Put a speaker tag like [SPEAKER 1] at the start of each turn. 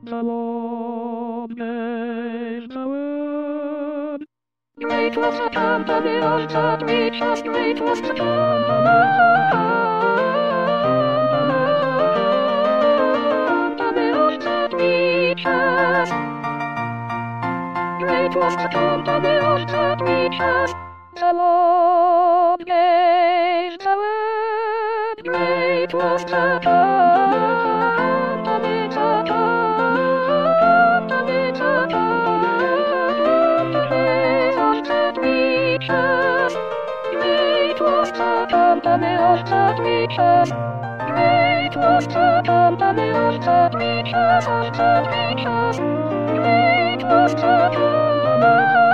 [SPEAKER 1] The Lord gave the word. Great was the company of that reached, great was the company of that reached. Great was the company of that reached. The Lord gave the word. Great was the company, the company, the company of that reached. Great was the company of that reached. Great was the company of that reached, of that reached. Great was the company.